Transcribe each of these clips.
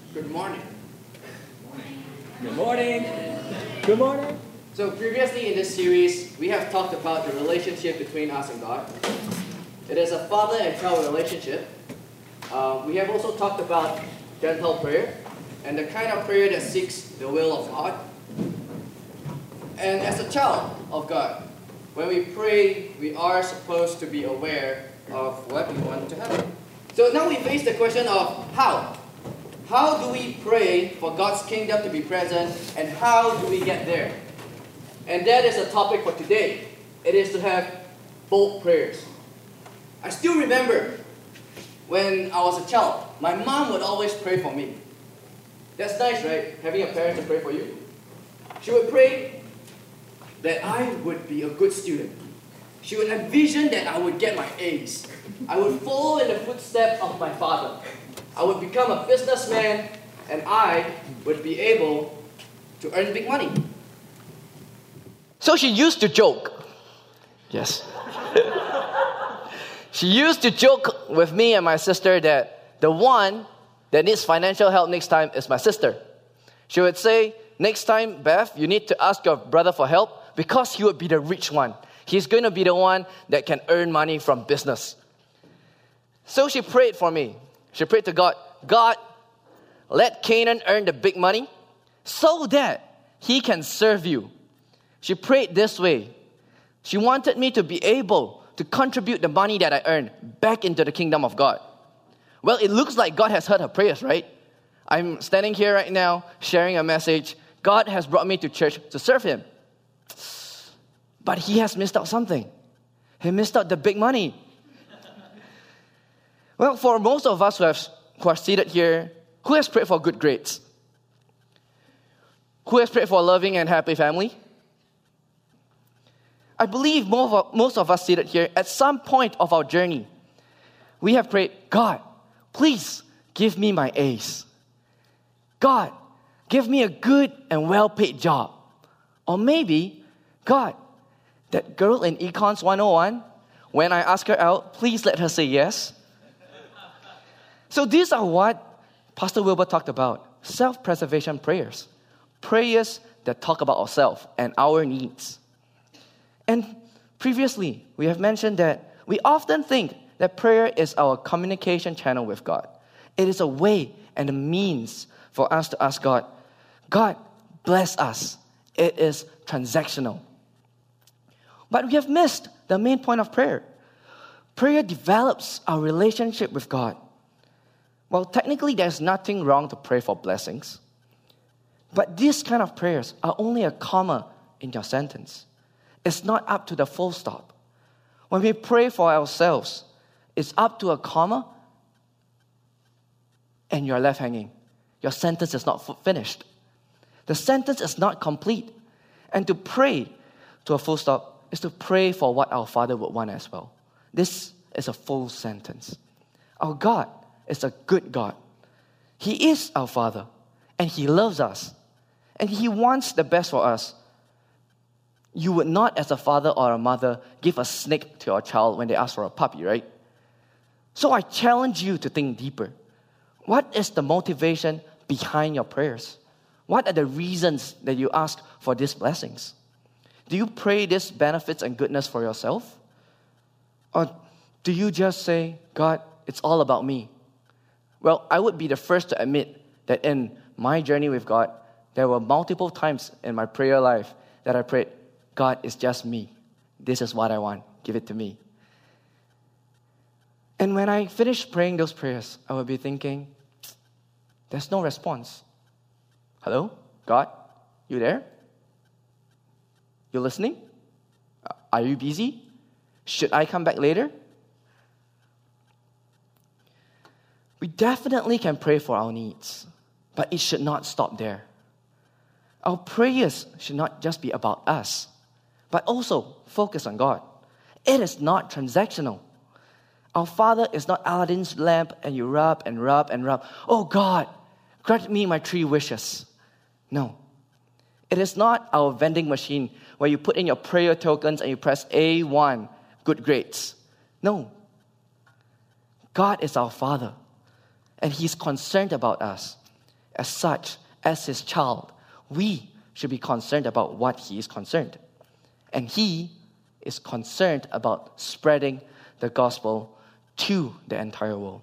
Good morning. Good morning. Good morning. So previously in this series, we have talked about the relationship between us and God. It is a father and child relationship. We have also talked about gentle prayer and the kind of prayer that seeks the will of God. And as a child of God, when we pray, we are supposed to be aware of what we want to happen. So now we face the question of how. How do we pray for God's kingdom to be present, and how do we get there? And that is a topic for today. It is to have bold prayers. I still remember when I was a child, my mom would always pray for me. That's nice, right? Having a parent to pray for you. She would pray that I would be a good student. She would envision that I would get my A's. I would follow in the footsteps of my father. I would become a businessman, and I would be able to earn big money. So she used to joke. Yes. She used to joke with me and my sister that the one that needs financial help next time is my sister. She would say, next time, Beth, you need to ask your brother for help because he would be the rich one. He's going to be the one that can earn money from business. So she prayed for me. She prayed to God, God, let Canaan earn the big money so that he can serve you. She prayed this way. She wanted me to be able to contribute the money that I earn back into the kingdom of God. Well, it looks like God has heard her prayers, right? I'm standing here right now sharing a message. God has brought me to church to serve him. But he has missed out something. He missed out the big money. Well, for most of us who are seated here, who has prayed for good grades? Who has prayed for a loving and happy family? I believe most of us seated here, at some point of our journey, we have prayed, God, please give me my A's. God, give me a good and well-paid job. Or maybe, God, that girl in Econs 101, when I ask her out, please let her say yes. So these are what Pastor Wilbur talked about, self-preservation prayers. Prayers that talk about ourselves and our needs. And previously, we have mentioned that we often think that prayer is our communication channel with God. It is a way and a means for us to ask God, God, bless us. It is transactional. But we have missed the main point of prayer. Prayer develops our relationship with God. Well, technically, there's nothing wrong to pray for blessings. But these kind of prayers are only a comma in your sentence. It's not up to the full stop. When we pray for ourselves, it's up to a comma and you're left hanging. Your sentence is not finished. The sentence is not complete. And to pray to a full stop is to pray for what our Father would want as well. This is a full sentence. Our God is a good God. He is our Father, and He loves us, and He wants the best for us. You would not, as a father or a mother, give a snake to your child when they ask for a puppy, right? So I challenge you to think deeper. What is the motivation behind your prayers? What are the reasons that you ask for these blessings? Do you pray these benefits and goodness for yourself? Or do you just say, God, it's all about me? Well, I would be the first to admit that in my journey with God, there were multiple times in my prayer life that I prayed, God, it's just me. This is what I want. Give it to me. And when I finished praying those prayers, I would be thinking, there's no response. Hello? God? You there? You listening? Are you busy? Should I come back later? We definitely can pray for our needs, but it should not stop there. Our prayers should not just be about us, but also focus on God. It is not transactional. Our Father is not Aladdin's lamp and you rub and rub and rub. Oh God, grant me my 3 wishes. No. It is not our vending machine where you put in your prayer tokens and you press A1, good grades. No. God is our Father, and He's concerned about us. as such, as his child, we should be concerned about what he is concerned. And he is concerned about spreading the gospel to the entire world.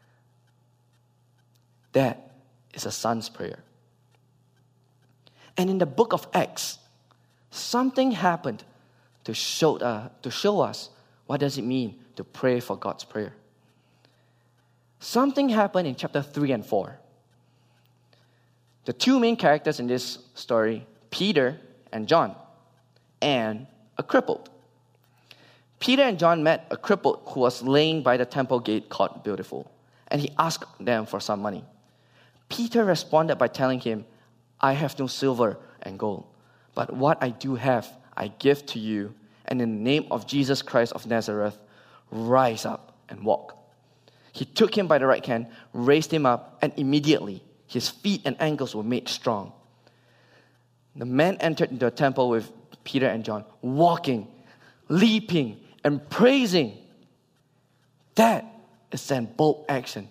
That is a son's prayer. And in the book of Acts, something happened to show us what does it mean to pray for God's prayer. Something happened in chapter 3 and 4. The two main characters in this story, Peter and John, and a crippled. Peter and John met a crippled who was laying by the temple gate called Beautiful, and he asked them for some money. Peter responded by telling him, I have no silver and gold, but what I do have, I give to you, and in the name of Jesus Christ of Nazareth, rise up and walk. He took him by the right hand, raised him up, and immediately his feet and ankles were made strong. The man entered into the temple with Peter and John, walking, leaping, and praising. That is then bold action.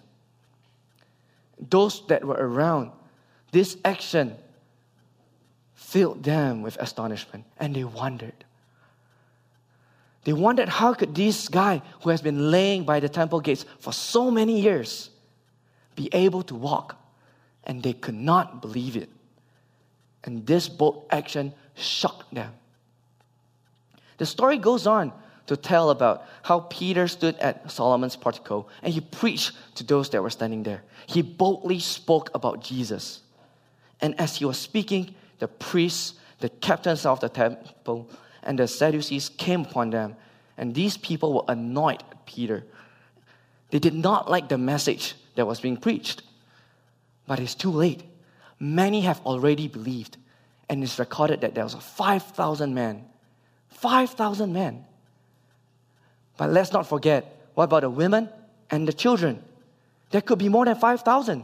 Those that were around, this action filled them with astonishment, and they wondered. They wondered how could this guy who has been laying by the temple gates for so many years be able to walk, and they could not believe it. And this bold action shocked them. The story goes on to tell about how Peter stood at Solomon's portico and he preached to those that were standing there. He boldly spoke about Jesus. And as he was speaking, the priests, the captains of the temple, and the Sadducees came upon them. And these people were annoyed at Peter. They did not like the message that was being preached. But it's too late. Many have already believed. And it's recorded that there was 5,000 men. 5,000 men. But let's not forget, what about the women and the children? There could be more than 5,000.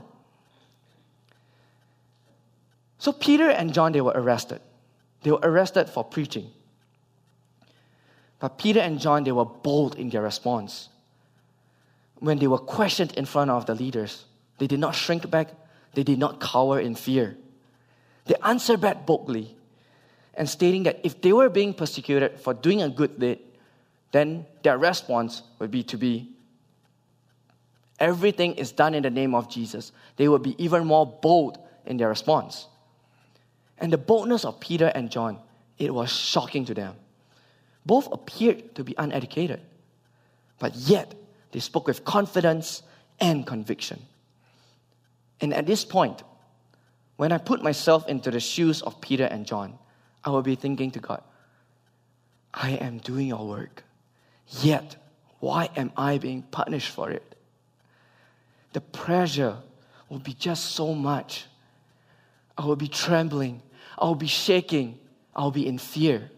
So Peter and John, they were arrested. They were arrested for preaching. But Peter and John, they were bold in their response. When they were questioned in front of the leaders, they did not shrink back. They did not cower in fear. They answered back boldly and stating that if they were being persecuted for doing a good deed, then their response would be everything is done in the name of Jesus. They would be even more bold in their response. And the boldness of Peter and John, it was shocking to them. Both appeared to be uneducated, but yet they spoke with confidence and conviction. And at this point, when I put myself into the shoes of Peter and John, I will be thinking to God, I am doing your work, yet why am I being punished for it? The pressure will be just so much. I will be trembling. I will be shaking. I will be in fear.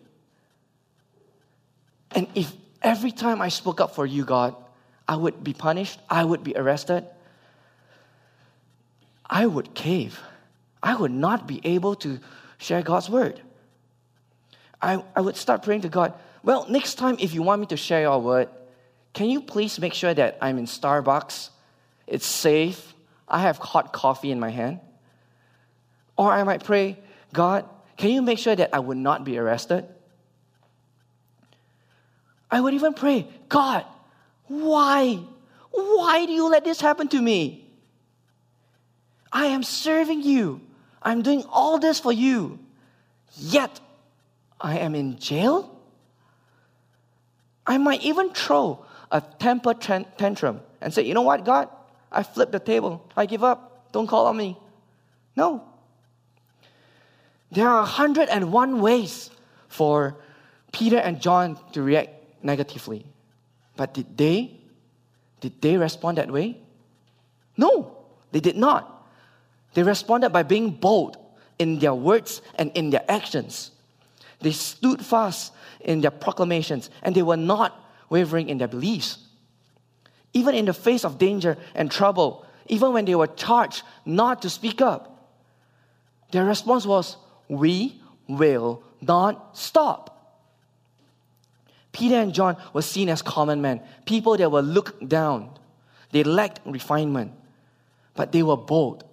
And if every time I spoke up for you, God, I would be punished, I would be arrested, I would cave. I would not be able to share God's word. I would start praying to God, well, next time if you want me to share your word, can you please make sure that I'm in Starbucks, it's safe, I have hot coffee in my hand? Or I might pray, God, can you make sure that I would not be arrested? I would even pray, God, why? Why do you let this happen to me? I am serving you. I'm doing all this for you. Yet, I am in jail? I might even throw a temper tantrum and say, you know what, God? I flipped the table. I give up. Don't call on me. No. There are 101 ways for Peter and John to react negatively. But did they respond that way? No, they did not. They responded by being bold in their words and in their actions. They stood fast in their proclamations, and they were not wavering in their beliefs. Even in the face of danger and trouble, even when they were charged not to speak up, their response was, we will not stop. Peter and John were seen as common men, people that were looked down. They lacked refinement, but they were bold.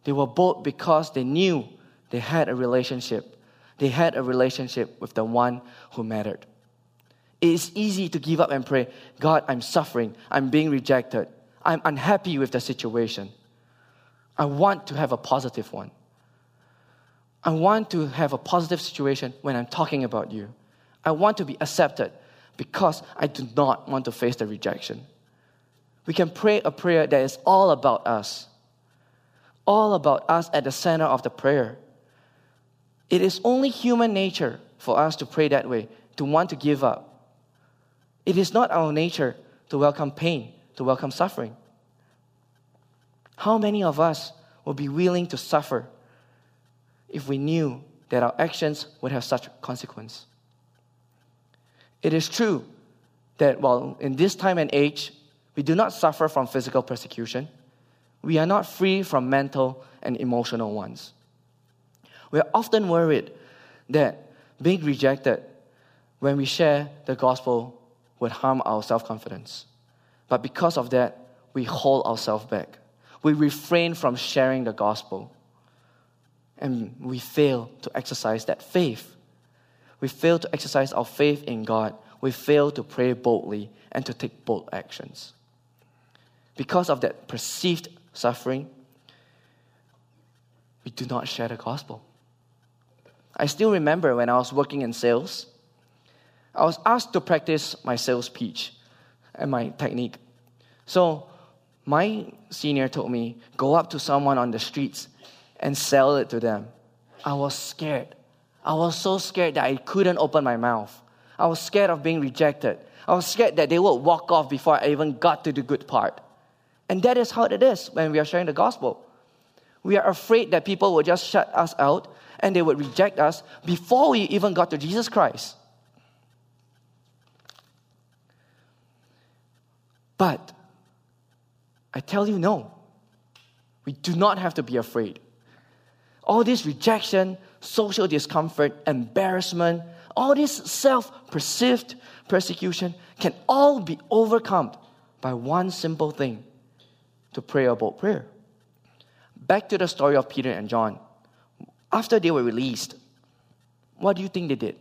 They were bold because they knew they had a relationship. They had a relationship with the one who mattered. It is easy to give up and pray, God, I'm suffering. I'm being rejected. I'm unhappy with the situation. I want to have a positive one. I want to have a positive situation when I'm talking about you. I want to be accepted because I do not want to face the rejection. We can pray a prayer that is all about us. All about us at the center of the prayer. It is only human nature for us to pray that way, to want to give up. It is not our nature to welcome pain, to welcome suffering. How many of us would be willing to suffer if we knew that our actions would have such consequence? It is true that while in this time and age, we do not suffer from physical persecution, we are not free from mental and emotional ones. We are often worried that being rejected when we share the gospel would harm our self-confidence. But because of that, we hold ourselves back. We refrain from sharing the gospel. And we fail to exercise that faith. We fail to exercise our faith in God. We fail to pray boldly and to take bold actions. Because of that perceived suffering, we do not share the gospel. I still remember when I was working in sales, I was asked to practice my sales pitch and my technique. So my senior told me, go up to someone on the streets and sell it to them. I was scared. I was so scared that I couldn't open my mouth. I was scared of being rejected. I was scared that they would walk off before I even got to the good part. And that is how it is when we are sharing the gospel. We are afraid that people will just shut us out and they would reject us before we even got to Jesus Christ. But I tell you, no. We do not have to be afraid. All this rejection, social discomfort, embarrassment, all this self-perceived persecution can all be overcome by one simple thing: to pray a bold prayer. Back to the story of Peter and John. After they were released, what do you think they did?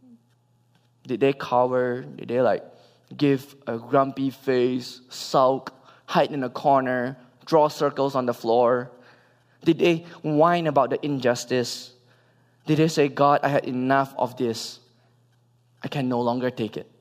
Did they cower? Did they give a grumpy face, sulk, hide in a corner, draw circles on the floor? Did they whine about the injustice? Did they say, God, I had enough of this. I can no longer take it?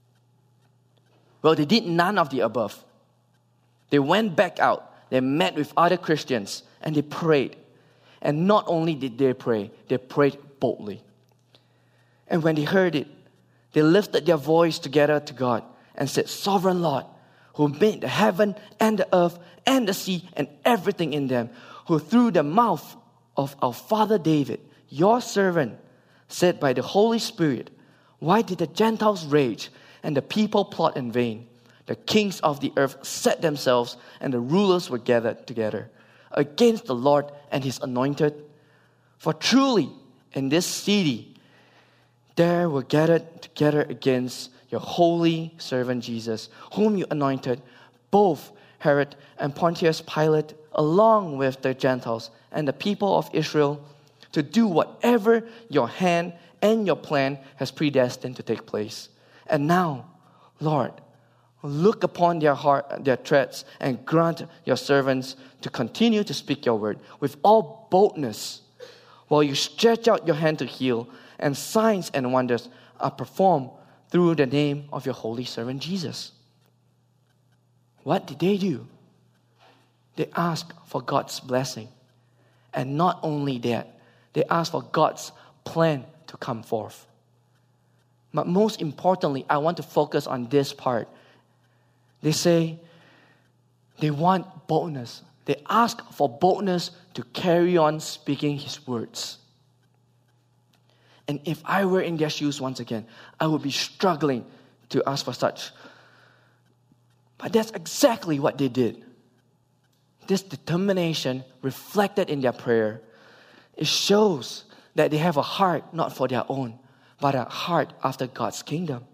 Well, they did none of the above. They went back out. They met with other Christians and they prayed. And not only did they prayed boldly. And when they heard it, they lifted their voice together to God and said, Sovereign Lord, who made the heaven and the earth and the sea and everything in them, who through the mouth of our father David, your servant, said by the Holy Spirit, why did the Gentiles rage and the people plot in vain? The kings of the earth set themselves and the rulers were gathered together against the Lord and his anointed. For truly in this city there were gathered together against your holy servant Jesus, whom you anointed, both Herod and Pontius Pilate, along with the Gentiles and the people of Israel, to do whatever your hand and your plan has predestined to take place. And now, Lord, look upon their threats, and grant your servants to continue to speak your word with all boldness, while you stretch out your hand to heal, and signs and wonders are performed through the name of your holy servant Jesus. What did they do? They asked for God's blessing. And not only that, they asked for God's plan to come forth. But most importantly, I want to focus on this part. They say they want boldness. They ask for boldness to carry on speaking his words. And if I were in their shoes once again, I would be struggling to ask for such. But that's exactly what they did. This determination reflected in their prayer. It shows that they have a heart not for their own, but a heart after God's kingdom.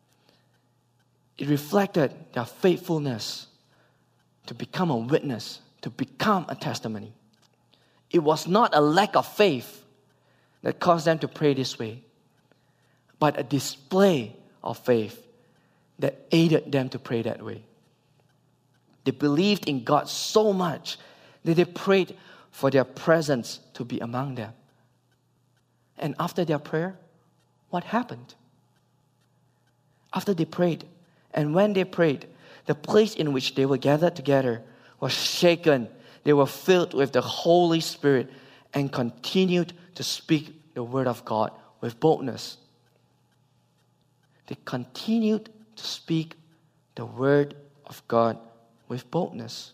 It reflected their faithfulness to become a witness to become a testimony. It was not a lack of faith that caused them to pray this way, but a display of faith that aided them to pray that way. They believed in God so much that they prayed for their presence to be among them. And after their prayer, what happened? After they prayed, and when they prayed, the place in which they were gathered together was shaken. They were filled with the Holy Spirit and continued to speak the word of God with boldness. They continued to speak the word of God with boldness.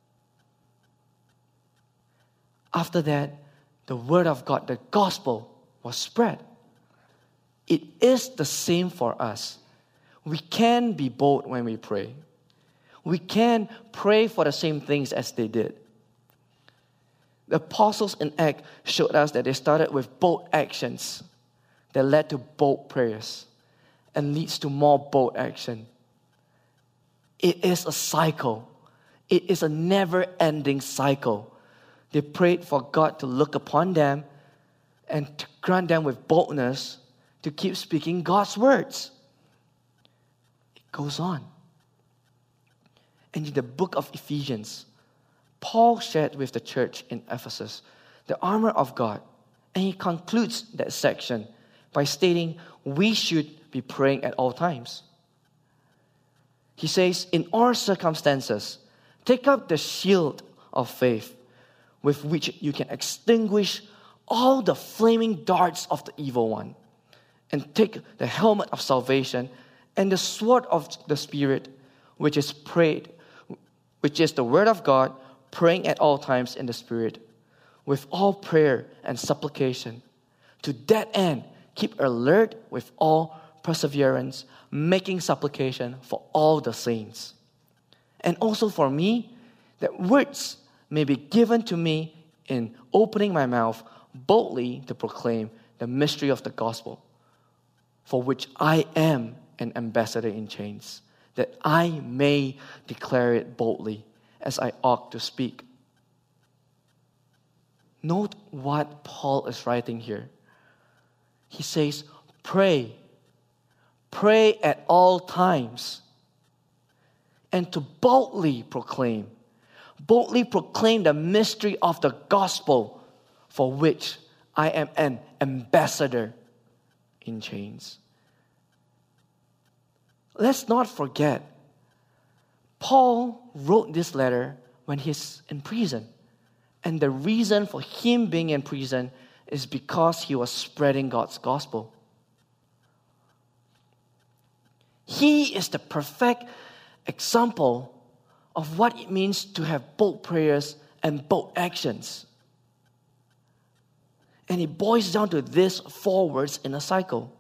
After that, the word of God, the gospel, was spread. It is the same for us. We can be bold when we pray. We can pray for the same things as they did. The apostles in Acts showed us that they started with bold actions that led to bold prayers and leads to more bold action. It is a cycle. It is a never-ending cycle. They prayed for God to look upon them and to grant them with boldness to keep speaking God's words. It goes on. And in the book of Ephesians, Paul shared with the church in Ephesus the armor of God. And he concludes that section by stating we should be praying at all times. He says, in all circumstances, take up the shield of faith with which you can extinguish all the flaming darts of the evil one, and take the helmet of salvation and the sword of the Spirit, which is the word of God, praying at all times in the Spirit, with all prayer and supplication. To that end, keep alert with all perseverance, making supplication for all the saints. And also for me, that words may be given to me in opening my mouth boldly to proclaim the mystery of the gospel, for which I am an ambassador in chains, that I may declare it boldly as I ought to speak. Note what Paul is writing here. He says, pray. Pray at all times. And to boldly proclaim the mystery of the gospel, for which I am an ambassador in chains. Let's not forget, Paul wrote this letter when he's in prison. And the reason for him being in prison is because he was spreading God's gospel. He is the perfect example of what it means to have bold prayers and bold actions. And it boils down to these 4 words in a cycle: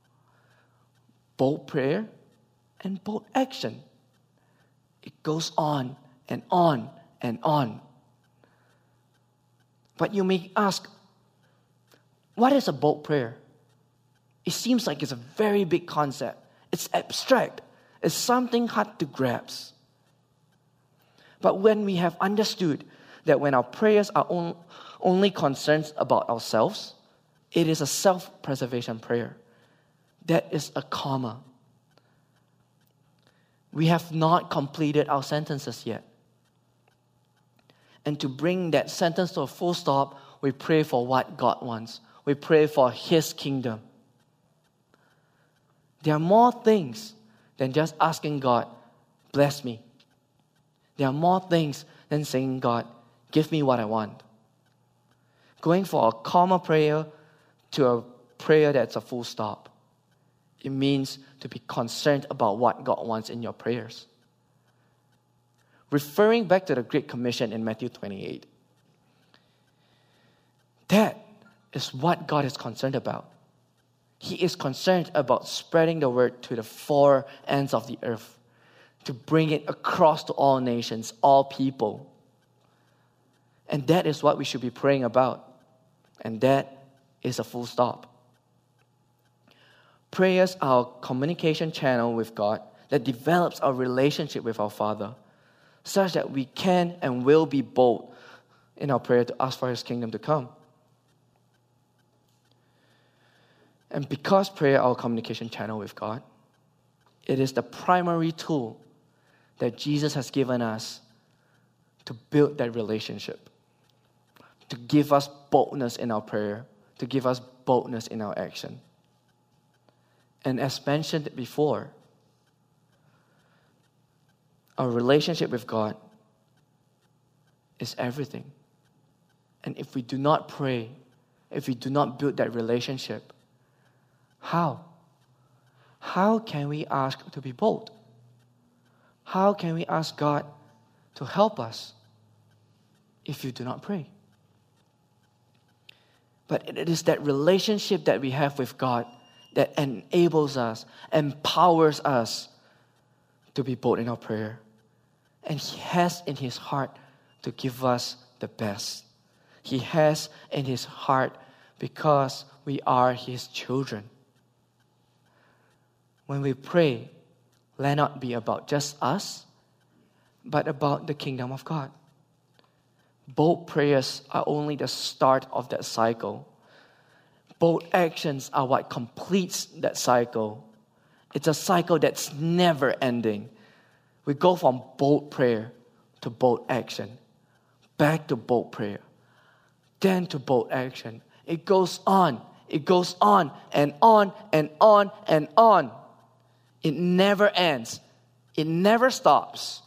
bold prayer and bold action. It goes on and on and on. But you may ask, what is a bold prayer? It seems like it's a very big concept. It's abstract. It's something hard to grasp. But when we have understood that when our prayers are only concerned about ourselves, it is a self-preservation prayer. That is a comma. We have not completed our sentences yet. And to bring that sentence to a full stop, we pray for what God wants. We pray for His kingdom. There are more things than just asking God, bless me. There are more things than saying, God, give me what I want. Going for a comma prayer to a prayer that's a full stop. It means to be concerned about what God wants in your prayers. Referring back to the Great Commission in Matthew 28. That is what God is concerned about. He is concerned about spreading the word to the 4 ends of the earth, to bring it across to all nations, all people. And that is what we should be praying about. And that is a full stop. Prayers are a communication channel with God that develops our relationship with our Father, such that we can and will be bold in our prayer to ask for His kingdom to come. And because prayer is our communication channel with God, it is the primary tool that Jesus has given us to build that relationship, to give us boldness in our prayer, to give us boldness in our action. And as mentioned before, our relationship with God is everything. And if we do not pray, if we do not build that relationship, how? How can we ask to be bold? How can we ask God to help us if you do not pray? But it is that relationship that we have with God that enables us, empowers us to be bold in our prayer. And He has in His heart to give us the best. He has in His heart because we are His children. When we pray, let not be about just us, but about the kingdom of God. Bold prayers are only the start of that cycle. Bold actions are what completes that cycle. It's a cycle that's never ending. We go from bold prayer to bold action, back to bold prayer, then to bold action. It goes on and on and on and on. It never ends. It never stops.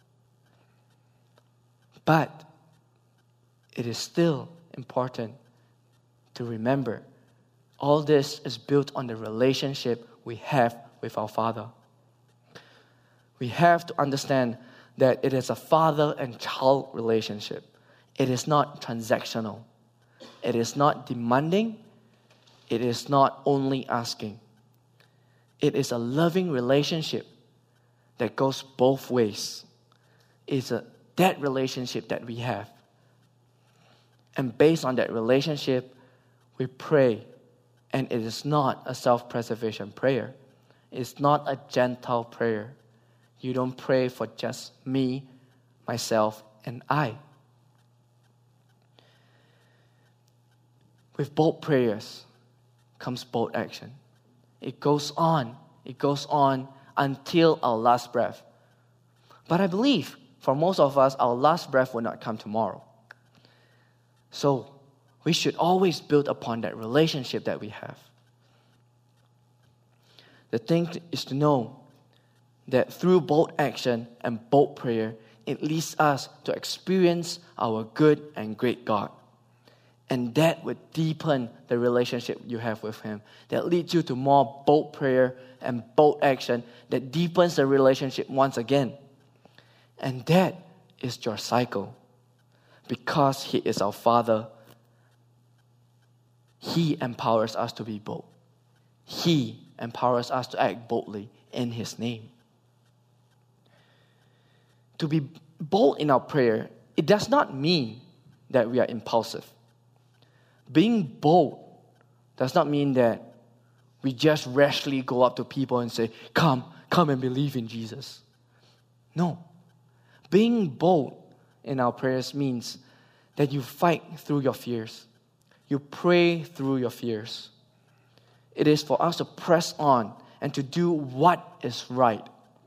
But it is still important to remember all this is built on the relationship we have with our Father. We have to understand that it is a father and child relationship. It is not transactional. It is not demanding. It is not only asking. It is a loving relationship that goes both ways. It's that relationship that we have. And based on that relationship, we pray. And it is not a self-preservation prayer. It's not a Gentile prayer. You don't pray for just me, myself, and I. With bold prayers comes bold action. It goes on until our last breath. But I believe for most of us, our last breath will not come tomorrow. So we should always build upon that relationship that we have. The thing is to know that through bold action and bold prayer, it leads us to experience our good and great God. And that would deepen the relationship you have with Him. That leads you to more bold prayer and bold action that deepens the relationship once again. And that is your cycle. Because He is our Father, He empowers us to be bold. He empowers us to act boldly in His name. To be bold in our prayer, it does not mean that we are impulsive. Being bold does not mean that we just rashly go up to people and say, come and believe in Jesus. No. Being bold in our prayers means that you fight through your fears. You pray through your fears. It is for us to press on and to do what is right.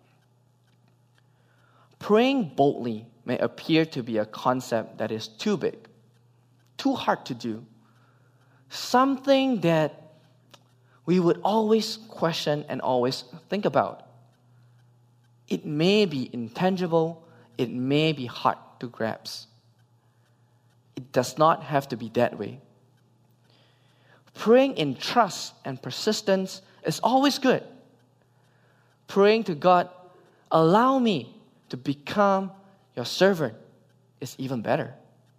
Praying boldly may appear to be a concept that is too big, too hard to do, something that we would always question and always think about. It may be intangible, it may be hard to grasp. It does not have to be that way. Praying in trust and persistence is always good. Praying to God, allow me to become your servant, is even better.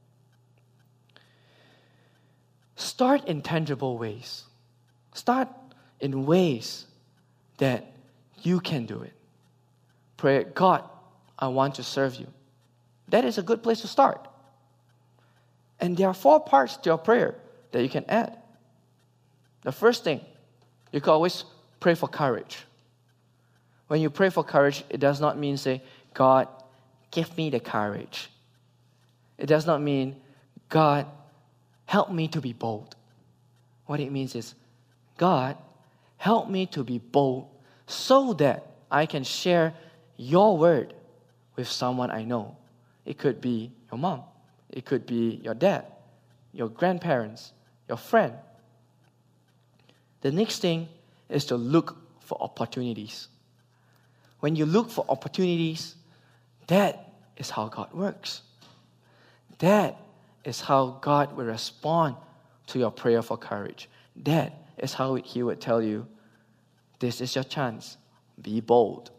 Start in tangible ways. Start in ways that you can do it. Pray, God, I want to serve you. That is a good place to start. And there are 4 parts to your prayer that you can add. The first thing, you can always pray for courage. When you pray for courage, it does not mean say, God, give me the courage. It does not mean, God, help me to be bold. What it means is, God, help me to be bold so that I can share your word with someone I know. It could be your mom. It could be your dad, your grandparents, your friend. The next thing is to look for opportunities. When you look for opportunities, that is how God works. That is how God will respond to your prayer for courage. That is how He would tell you, this is your chance. Be bold.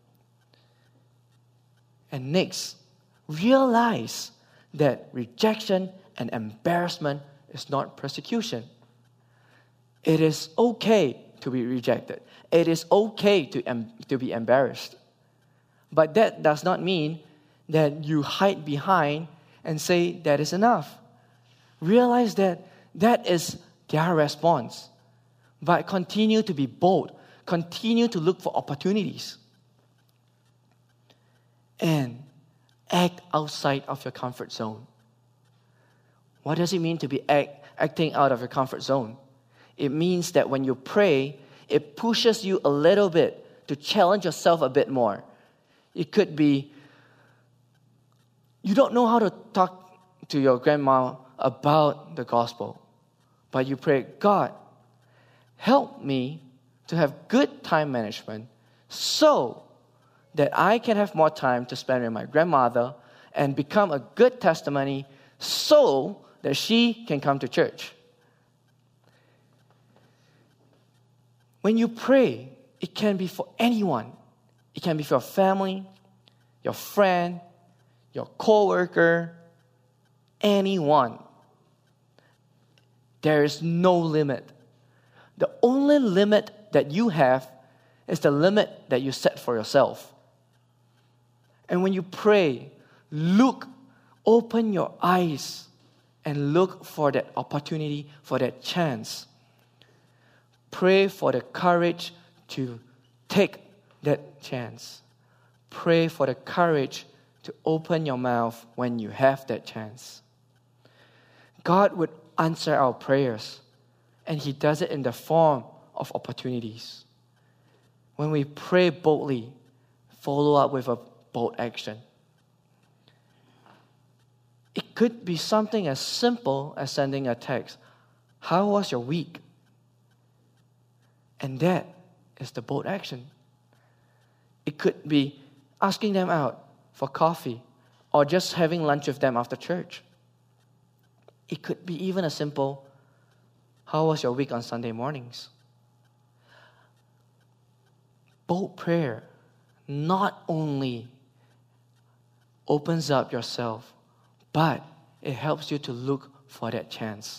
And next, realize that rejection and embarrassment is not persecution. It is okay to be rejected. It is okay to be embarrassed. But that does not mean that you hide behind and say that is enough. Realize that that is their response. But continue to be bold. Continue to look for opportunities. And act outside of your comfort zone. What does it mean to be acting out of your comfort zone? It means that when you pray, it pushes you a little bit to challenge yourself a bit more. It could be, you don't know how to talk to your grandma about the gospel, but you pray, God, help me to have good time management so that I can have more time to spend with my grandmother and become a good testimony so that she can come to church. When you pray, it can be for anyone. It can be for your family, your friend, your coworker, anyone. There is no limit. The only limit that you have is the limit that you set for yourself. And when you pray, open your eyes and look for that opportunity, for that chance. Pray for the courage to take that chance. Pray for the courage to open your mouth when you have that chance. God would answer our prayers, and He does it in the form of opportunities. When we pray boldly, follow up with a bold action. It could be something as simple as sending a text. How was your week? And that is the bold action. It could be asking them out for coffee or just having lunch with them after church. It could be even a simple, how was your week on Sunday mornings? Bold prayer not only opens up yourself, but it helps you to look for that chance.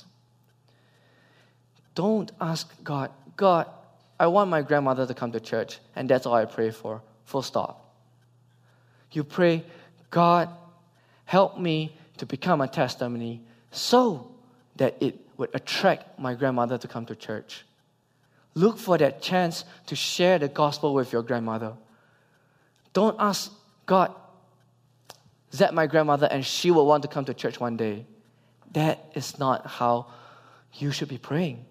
Don't ask God, God, I want my grandmother to come to church, and that's all I pray for. Full stop. You pray, God, help me to become a testimony so that it would attract my grandmother to come to church. Look for that chance to share the gospel with your grandmother. Don't ask God, is that my grandmother and she will want to come to church one day? That is not how you should be praying.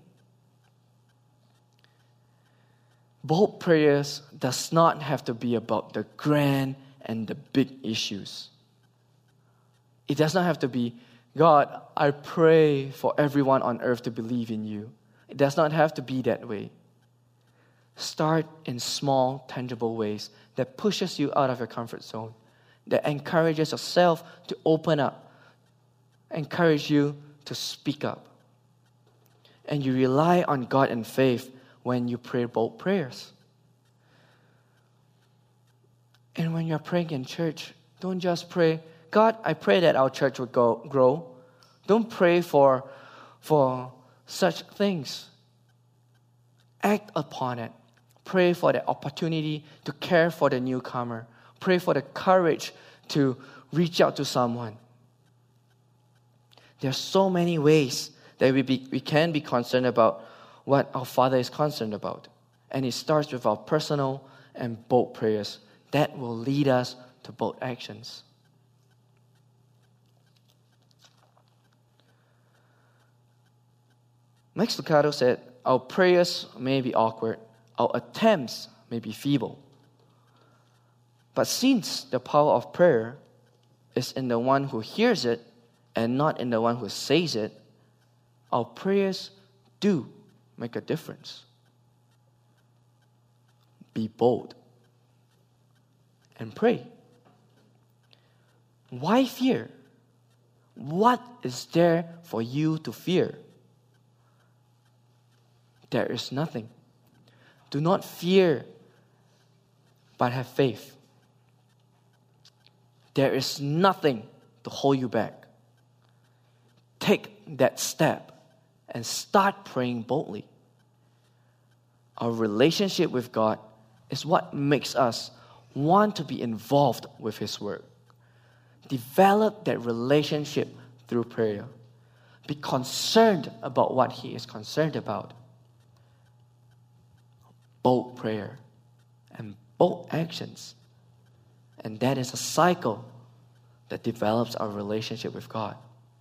Bold prayers does not have to be about the grand and the big issues. It does not have to be, God, I pray for everyone on earth to believe in you. It does not have to be that way. Start in small, tangible ways that pushes you out of your comfort zone, that encourages yourself to open up, encourage you to speak up. And you rely on God in faith when you pray bold prayers. And when you're praying in church, don't just pray, God, I pray that our church would grow. Don't pray for such things. Act upon it. Pray for the opportunity to care for the newcomer. Pray for the courage to reach out to someone. There are so many ways that we can be concerned about what our Father is concerned about. And it starts with our personal and bold prayers. That will lead us to bold actions. Max Lucado said, our prayers may be awkward, our attempts may be feeble. But since the power of prayer is in the one who hears it and not in the one who says it, our prayers do make a difference. Be bold and pray. Why fear? What is there for you to fear? There is nothing. Do not fear, but have faith. There is nothing to hold you back. Take that step and start praying boldly. Our relationship with God is what makes us want to be involved with His work. Develop that relationship through prayer. Be concerned about what He is concerned about. Bold prayer and bold actions. And that is a cycle that develops our relationship with God.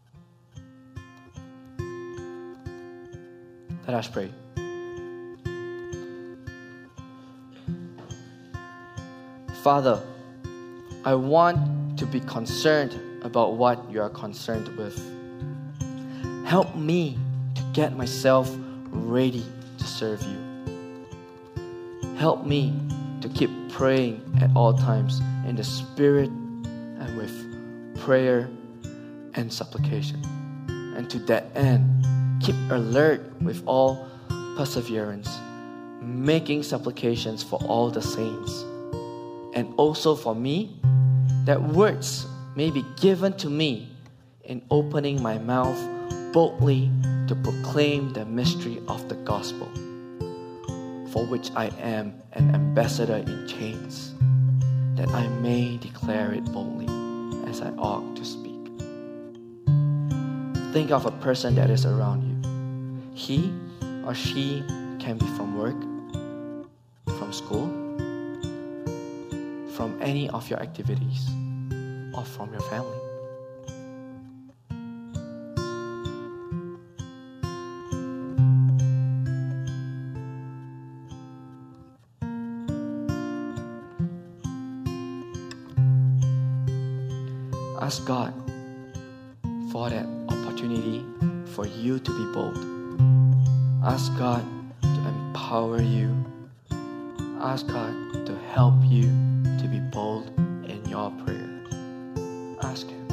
Let us pray. Father, I want to be concerned about what you are concerned with. Help me to get myself ready to serve you. Help me to keep praying at all times in the Spirit and with prayer and supplication. And to that end, keep alert with all perseverance, making supplications for all the saints. And also for me, that words may be given to me in opening my mouth boldly to proclaim the mystery of the gospel, for which I am an ambassador in chains, that I may declare it boldly as I ought to speak. Think of a person that is around you. He or she can be from work, from school, from any of your activities, or from your family. Ask God for that opportunity for you to be bold. Ask God to empower you. Ask God to help you to be bold in your prayer. Ask Him.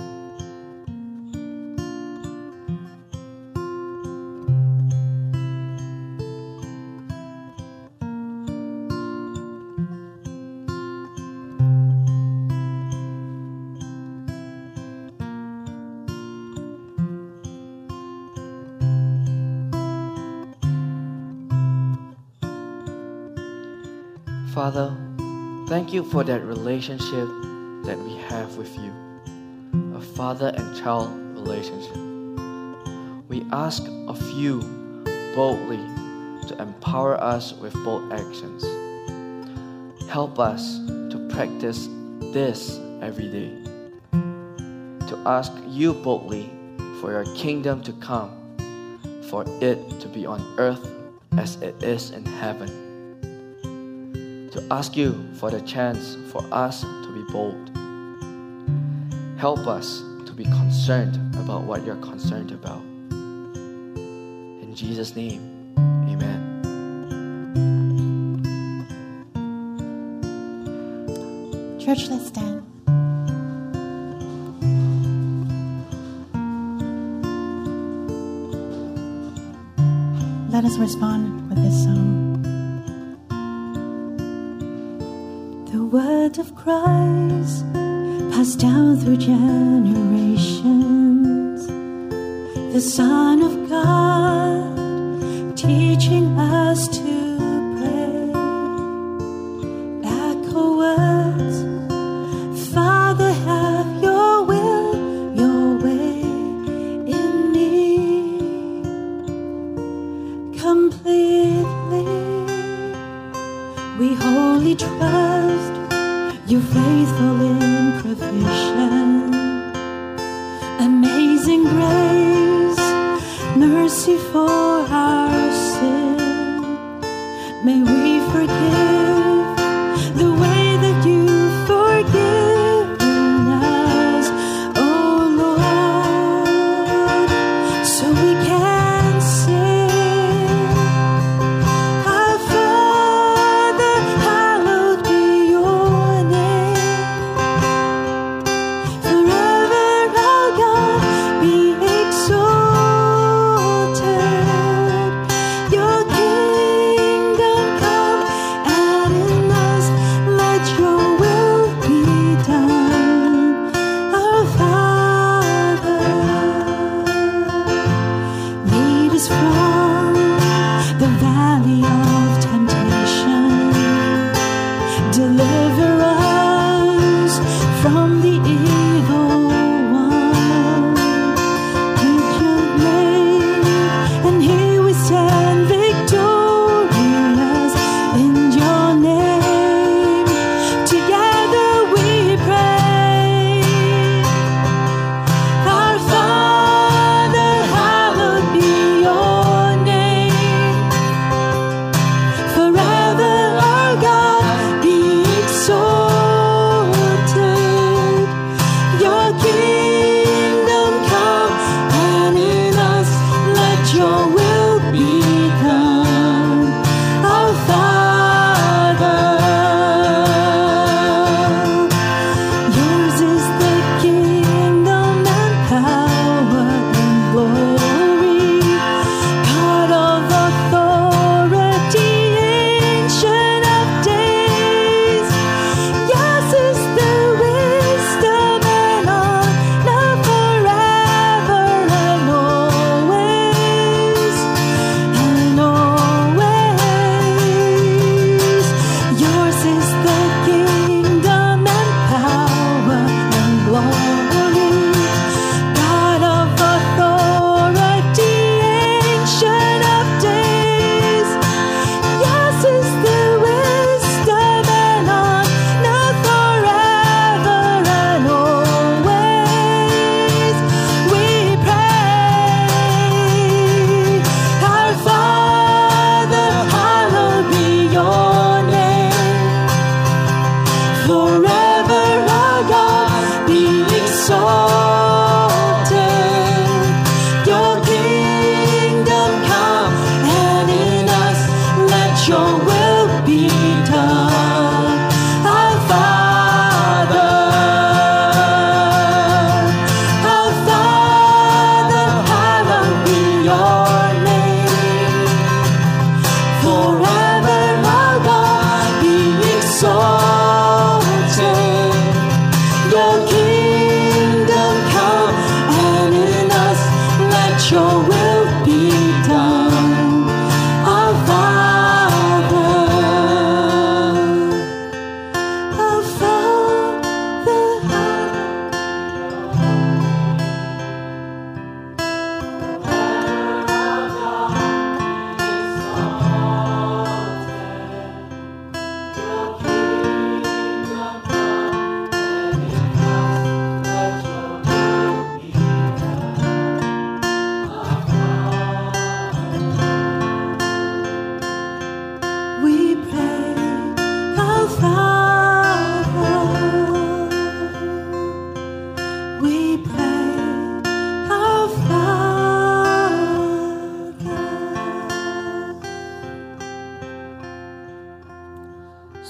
Father, thank you for that relationship that we have with you, a father and child relationship. We ask of you boldly to empower us with bold actions. Help us to practice this every day, to ask you boldly for your kingdom to come, for it to be on earth as it is in heaven. To ask you for the chance for us to be bold. Help us to be concerned about what you're concerned about. In Jesus' name, amen. Church, let's stand. Let us respond with this song. The word of Christ passed down through generations. The Son of God teaching us to pray. Echo words, Father, have your will, your way in me completely. We wholly trust you're faithful in provision. Amazing grace, mercy for our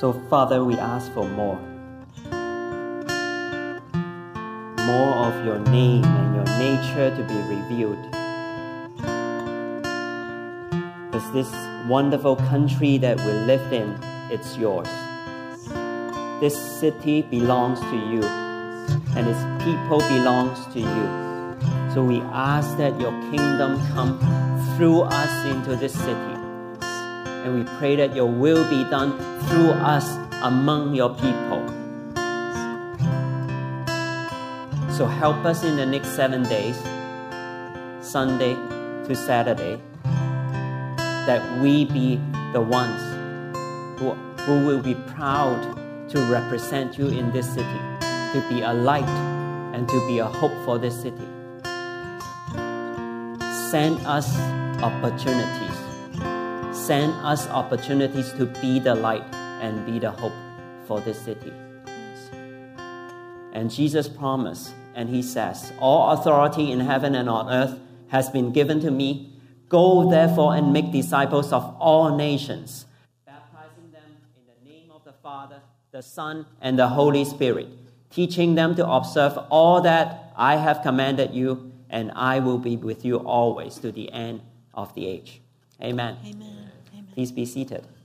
So, Father, we ask for more. More of your name and your nature to be revealed. Because this wonderful country that we live in, it's yours. This city belongs to you, and its people belongs to you. So we ask that your kingdom come through us into this city. And we pray that your will be done through us among your people. So help us in the next 7 days, Sunday to Saturday, that we be the ones who will be proud to represent you in this city, to be a light and to be a hope for this city. Send us opportunities. Send us opportunities to be the light and be the hope for this city. And Jesus promised, and he says, all authority in heaven and on earth has been given to me. Go therefore and make disciples of all nations, baptizing them in the name of the Father, the Son, and the Holy Spirit, teaching them to observe all that I have commanded you, and I will be with you always to the end of the age. Amen. Amen. Amen. Please be seated.